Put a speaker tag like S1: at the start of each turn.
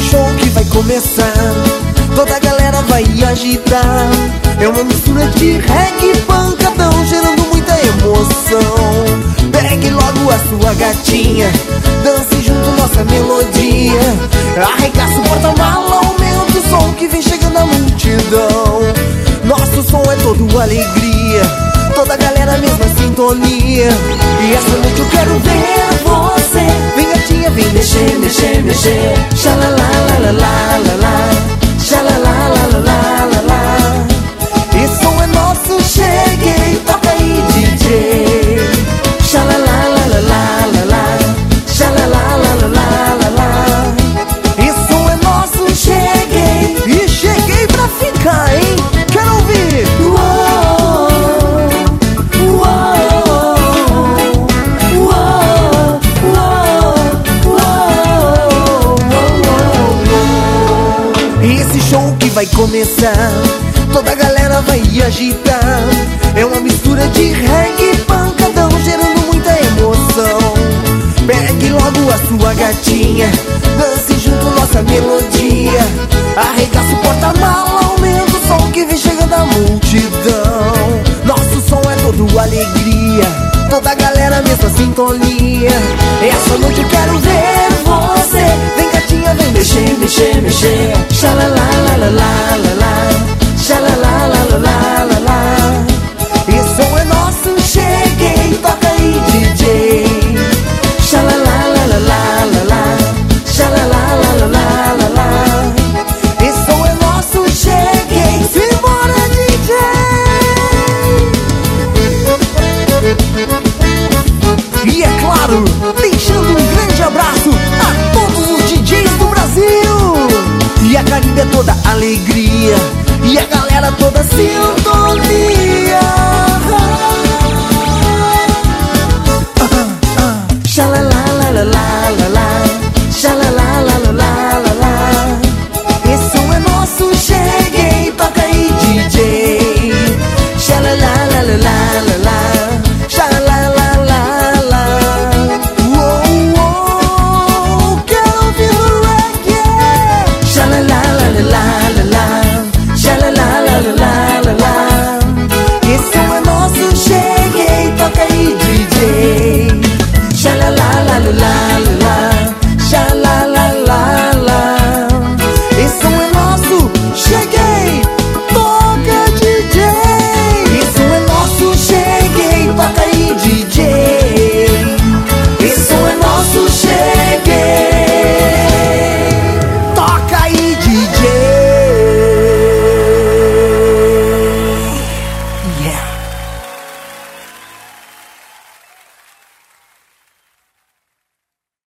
S1: show que vai começar, toda a galera vai agitar. É uma mistura de reggae e pancadão, gerando muita emoção. Pegue logo a sua gatinha, dance junto nossa melodia. Arregaça o porta-mala, aumenta o som que vem chegando a multidão. Nosso som é todo alegria, toda a galera mesma sintonia. E essa noite eu quero ver você. Vem gatinha, vem mexer, mexer, mexer. Xalalalalalalala, xalalalalalalala. Esse som é nosso, cheguei, toca aí DJ. Xalalalalalalala, xalalalalalalala. Esse som é nosso, cheguei. E cheguei pra ficar, hein? Quero ouvir. Esse show que vai começar, toda a galera vai agitar. É uma mistura de reggae e pancadão, gerando muita emoção. Pegue logo a sua gatinha, dance junto nossa melodia. Arregaça o porta-mala, aumenta o som que vem chegando a multidão. Nosso som é todo alegria, toda a galera mesma sintonia. Essa noite eu quero ver você. Vem gatinha, vem mexer, mexer, mexer. Xalalalalalalala, xalalalalalalala. Esse som é nosso, cheguei, toca aí DJ. Xalalalalalalala, xalalalalalalala. Esse som é nosso, cheguei. Simbora DJ. E é claro, deixando um grande abraço a todos os DJs do Brasil. E a Caribe é toda alegria, e a galera toda sintonia.